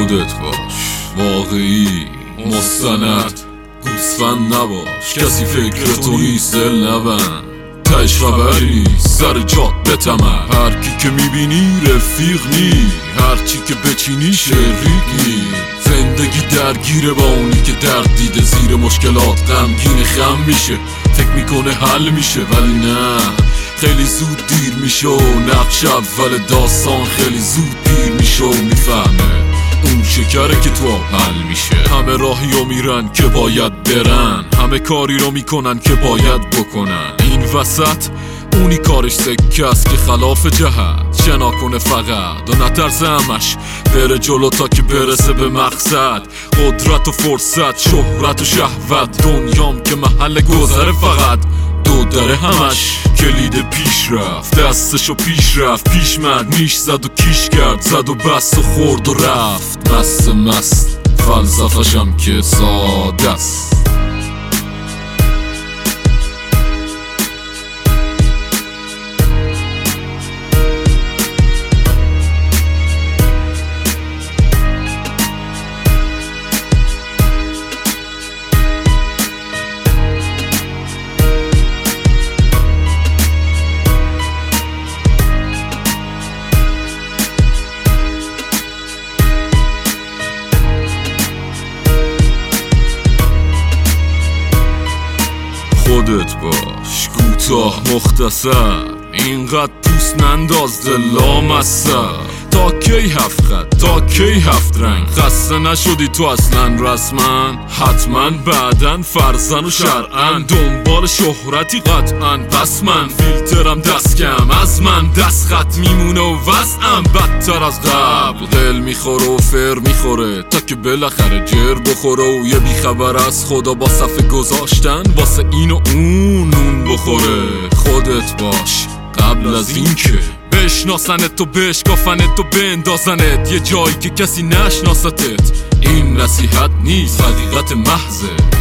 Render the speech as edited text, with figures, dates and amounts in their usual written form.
خودت باش، واقعی، مستند، گوسفند نباش. کسی فکرتو نیست، دل نبند، تهش خبری نیست، سر جات بتمن. هر کی که میبینی رفیق نی، هرچی که بچینی شریک نی. زندگی درگیره با اونی که درد دیده، زیر مشکلات غمگین خم میشه، فکر میکنه حل میشه ولی نه، خیلی زود دیر میشه و نقش اول داستان خیلی زود پیر میشه و میفهمه اون شکره که تو حل میشه. همه راهی رو میرن که باید برن، همه کاری رو میکنن که باید بکنن. این وسط اونی کارش سکه است که خلاف جهت شنا کنه فقط و نترسه همش بره جلو تا که برسه به مقصد. قدرت و فرصت، شهرت و شهوت، دنیام که محل گذره فقط دو داره همش کلید پیش رفت، دستشو پیش رفت، پیش مد نیش زد و کیش کرد، زد و بست و خورد و رفت. مست فلسفه‌شم که ساده است. خودت باش، کوتاه مختصر، اینقدر پوست ننداز دلام اثر. تا کی هفت خط، تا کی هفت رنگ؟ خسته نشدی تو اصلا رسما؟ حتما بعدن فرزن و شرعن دنبال شهرتی قطعا. پس من فیلترم دست کم، از من دست خط میمونه و وضعم بدتر از قبل. دل میخوره و فر میخوره تا که بالاخره جر بخوره و یه بیخبر از خدا با صفحه گذاشتن واسه این و اون نون بخوره. خودت باش قبل از این که بشناسنت و بشکافنت و بندازنت یه جایی که کسی نشناستت. این نصیحت نیست، حقیقت محضه.